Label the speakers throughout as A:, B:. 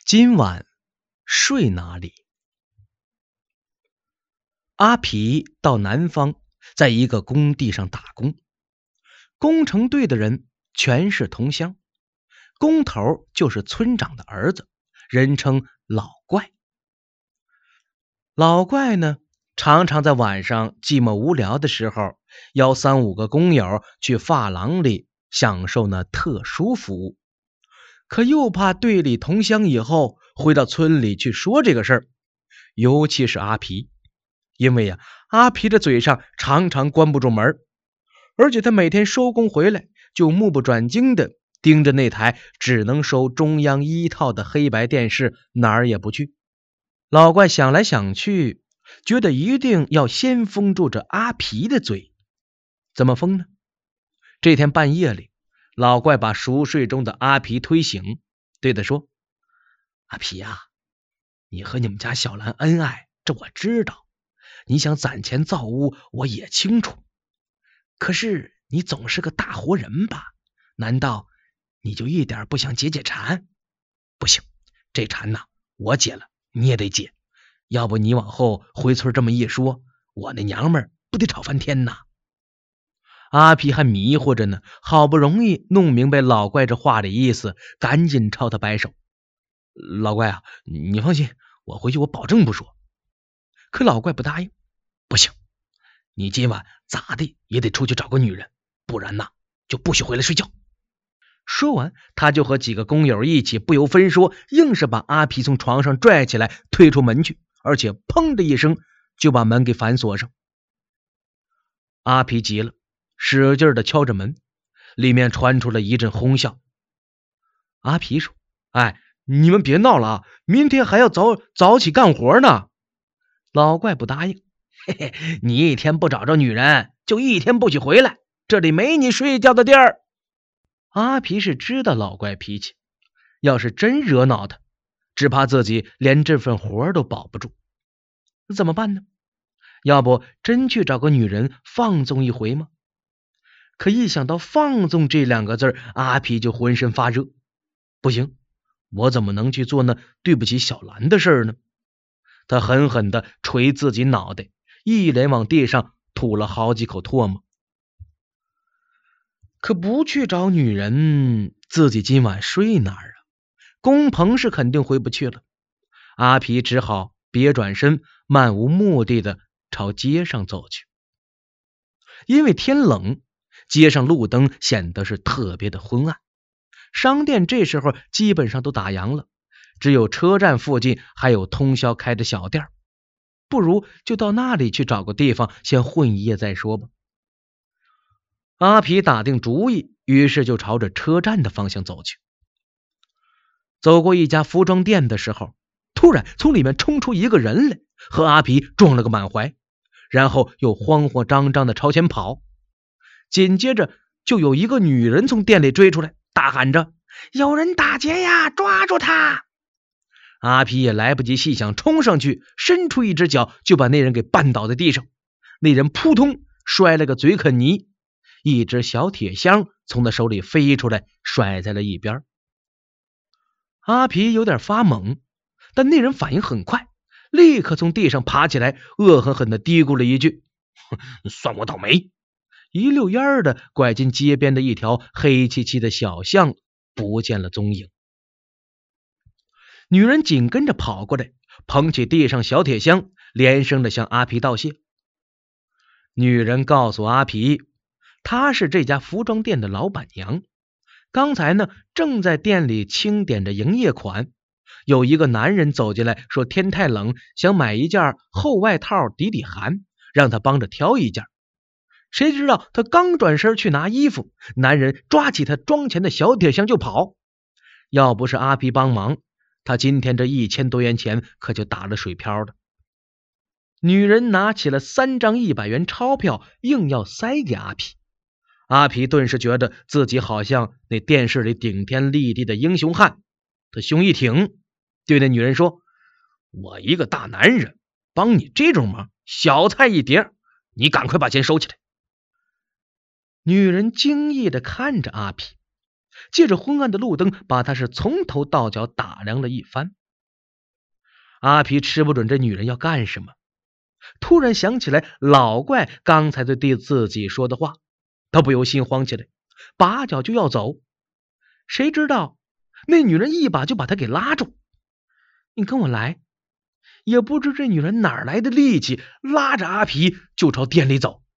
A: 今晚睡哪里？阿皮到南方，在一个工地上打工，工程队的人全是同乡，工头就是村长的儿子，人称老怪。老怪呢，常常在晚上寂寞无聊的时候，邀3、5个工友去发廊里享受那特殊服务，可又怕队里同乡以后回到村里去说这个事儿，尤其是阿皮。因为阿皮的嘴上常常关不住门，而且他每天收工回来就目不转睛地盯着那台只能收中央1套的黑白电视，哪儿也不去。老怪想来想去，觉得一定要先封住这阿皮的嘴。怎么封呢？这天半夜里，老怪把熟睡中的阿皮推醒，对他说：阿皮呀，你和你们家小兰恩爱，这我知道，你想攒钱造屋，我也清楚。可是你总是个大活人吧？难道你就一点不想解解馋？不行，这馋呐，我解了，你也得解。要不你往后回村这么一说，我那娘们儿不得吵翻天呐？阿皮还迷糊着呢，好不容易弄明白老怪这话的意思，赶紧朝他摆手：老怪啊，你放心，我回去我保证不说。可老怪不答应：不行，你今晚咋的也得出去找个女人，不然呐就不许回来睡觉。说完，他就和几个工友一起不由分说，硬是把阿皮从床上拽起来推出门去，而且砰的一声就把门给反锁上。阿皮急了，使劲的敲着门，里面传出了一阵哄笑。阿皮说：哎，你们别闹了啊，明天还要早起干活呢。老怪不答应：嘿嘿，你一天不找着女人，就一天不许回来，这里没你睡觉的地儿。阿皮是知道老怪脾气，要是真惹恼他，只怕自己连这份活都保不住。怎么办呢？要不真去找个女人放纵一回吗？可一想到放纵这2个字，阿皮就浑身发热。不行，我怎么能去做那对不起小兰的事呢？他狠狠地捶自己脑袋，一连往地上吐了好几口唾沫。可不去找女人，自己今晚睡哪儿啊？工棚是肯定回不去了。阿皮只好别转身，漫无目的的朝街上走去。因为天冷，街上路灯显得是特别的昏暗，商店这时候基本上都打烊了，只有车站附近还有通宵开的小店，不如就到那里去找个地方先混一夜再说吧。阿皮打定主意，于是就朝着车站的方向走去。走过一家服装店的时候，突然从里面冲出一个人来，和阿皮撞了个满怀，然后又慌慌张张的朝前跑。紧接着就有一个女人从店里追出来，大喊着：有人打劫呀，抓住他！阿皮也来不及细想，冲上去伸出一只脚就把那人给绊倒在地上，那人扑通摔了个嘴啃泥，一只小铁箱从他手里飞出来，甩在了一边。阿皮有点发懵，但那人反应很快，立刻从地上爬起来，恶狠狠地嘀咕了一句：算我倒霉！一溜烟的拐进街边的一条黑漆漆的小巷，不见了踪影。女人紧跟着跑过来，捧起地上小铁箱，连声的向阿皮道谢。女人告诉阿皮，她是这家服装店的老板娘，刚才呢正在店里清点着营业款，有一个男人走进来说天太冷，想买一件厚外套抵抵寒，让他帮着挑一件。谁知道他刚转身去拿衣服，男人抓起他装钱的小铁箱就跑。要不是阿皮帮忙，他今天这1000多元钱可就打了水漂了。女人拿起了3张100元钞票，硬要塞给阿皮。阿皮顿时觉得自己好像那电视里顶天立地的英雄汉，他胸一挺，对那女人说：我一个大男人帮你这种忙，小菜一碟，你赶快把钱收起来。女人惊异地看着阿皮，借着昏暗的路灯把他是从头到脚打量了一番， 阿皮吃不准这女人要干什么，突然想起来老怪刚才对自己说的话，他不由心慌起来，拔脚就要走。谁知道那女人一把就把他给拉住，你跟我来。也不知这女人哪来的力气，拉着阿皮就朝店里走。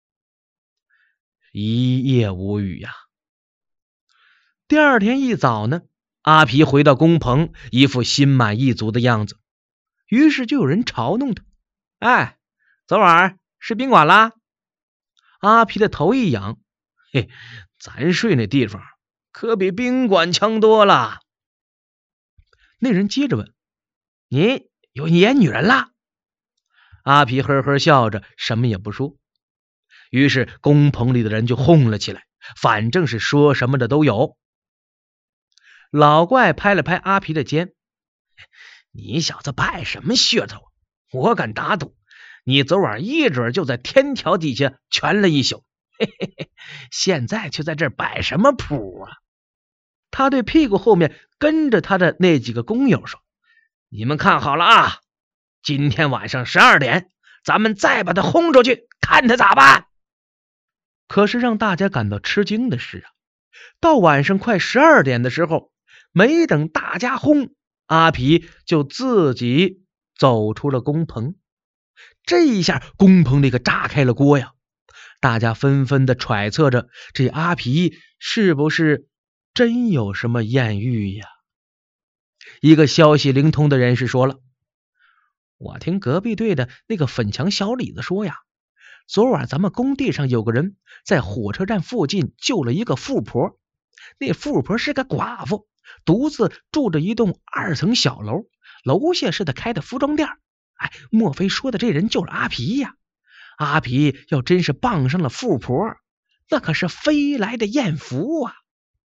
A: 一夜无语呀。第二天一早呢，阿皮回到工棚，一副心满意足的样子。于是就有人嘲弄他：哎，昨晚是宾馆啦？阿皮的头一仰：嘿，咱睡那地方可比宾馆强多了。那人接着问：你有眼女人啦？阿皮呵呵笑着，什么也不说。于是工棚里的人就哄了起来，反正是说什么的都有。老怪拍了拍阿皮的肩：你小子摆什么噱头？我敢打赌，你昨晚一准就在天桥底下蜷了一宿，嘿嘿嘿，现在却在这儿摆什么谱啊？他对屁股后面跟着他的那几个工友说：你们看好了啊，今天晚上12点，咱们再把他轰出去，看他咋办。可是让大家感到吃惊的是啊，到晚上快12点的时候，没等大家轰，阿皮就自己走出了工棚。这一下工棚里可炸开了锅呀，大家纷纷的揣测着这阿皮是不是真有什么艳遇呀。一个消息灵通的人士说了：我听隔壁队的那个粉墙小李子说呀，昨晚咱们工地上有个人在火车站附近救了一个富婆，那富婆是个寡妇，独自住着一栋2层小楼，楼下是他开的服装店。哎，莫非说的这人就是阿皮呀？阿皮要真是傍上了富婆，那可是飞来的艳福啊！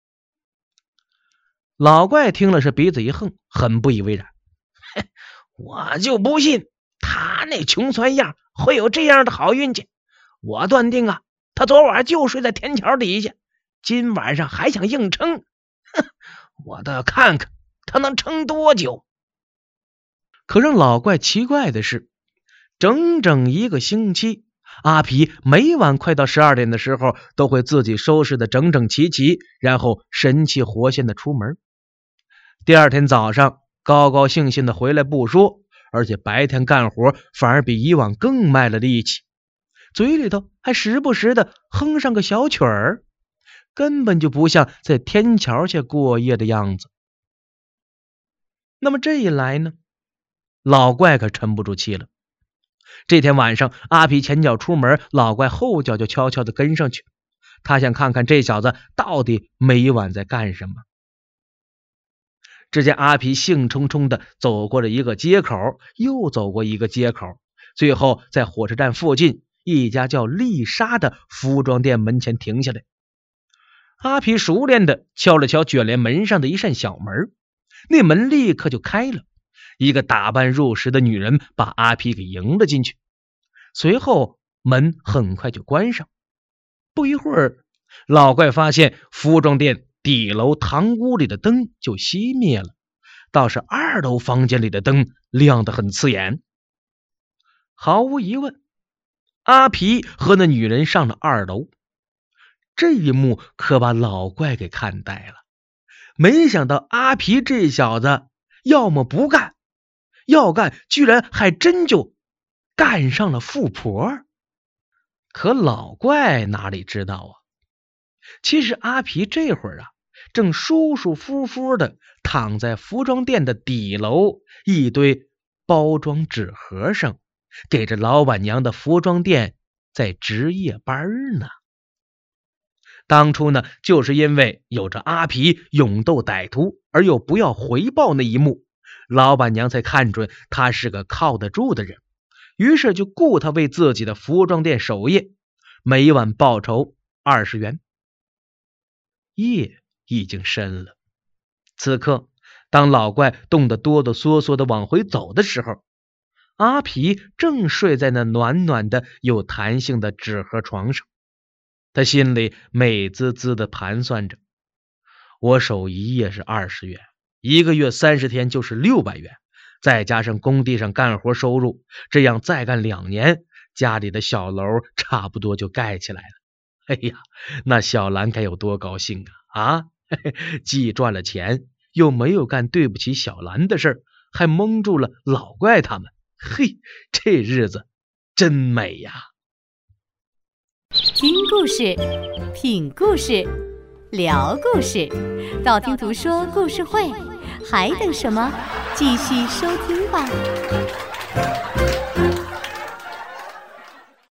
A: 老怪听了是鼻子一横，很不以为然。我就不信他那穷酸样会有这样的好运气。我断定啊，他昨晚就睡在天桥底下，今晚上还想硬撑。我倒要看看他能撑多久。可让老怪奇怪的是，整整1个星期，阿皮每晚快到12点的时候，都会自己收拾的整整齐齐，然后神气活现的出门。第二天早上高高兴兴的回来不说，而且白天干活反而比以往更卖了力气，嘴里头还时不时的哼上个小曲儿，根本就不像在天桥下过夜的样子。那么这一来呢，老怪可沉不住气了。这天晚上，阿皮前脚出门，老怪后脚就悄悄地跟上去，他想看看这小子到底每晚在干什么。只见阿皮兴冲冲地走过了一个街口，又走过一个街口，最后在火车站附近一家叫丽莎的服装店门前停下来。阿皮熟练地敲了敲卷帘门上的一扇小门，那门立刻就开了，一个打扮入时的女人把阿皮给迎了进去，随后门很快就关上。不一会儿，老怪发现服装店底楼堂屋里的灯就熄灭了，倒是2楼房间里的灯亮得很刺眼。毫无疑问，阿皮和那女人上了2楼。这一幕可把老怪给看呆了，没想到阿皮这小子要么不干，要干居然还真就干上了富婆。可老怪哪里知道啊，其实阿皮这会儿啊，正舒舒服服的躺在服装店的底楼一堆包装纸盒上，给这老板娘的服装店在值夜班呢。当初呢，就是因为有着阿皮勇斗歹徒而又不要回报那一幕，老板娘才看准他是个靠得住的人，于是就雇他为自己的服装店守夜，每晚报酬20元。夜已经深了，此刻当老怪冻得哆哆嗦嗦的往回走的时候，阿皮正睡在那暖暖的有弹性的纸盒床上。他心里美滋滋的盘算着，我守一夜是20元，1个月30天就是600元， 再加上工地上干活收入，这样再干2年，家里的小楼差不多就盖起来了。哎呀，那小兰该有多高兴啊！既赚了钱，又没有干对不起小兰的事儿，还蒙住了老怪他们。嘿，这日子真美呀！
B: 听故事，品故事，聊故事，道听途说故事会，还等什么？继续收听吧。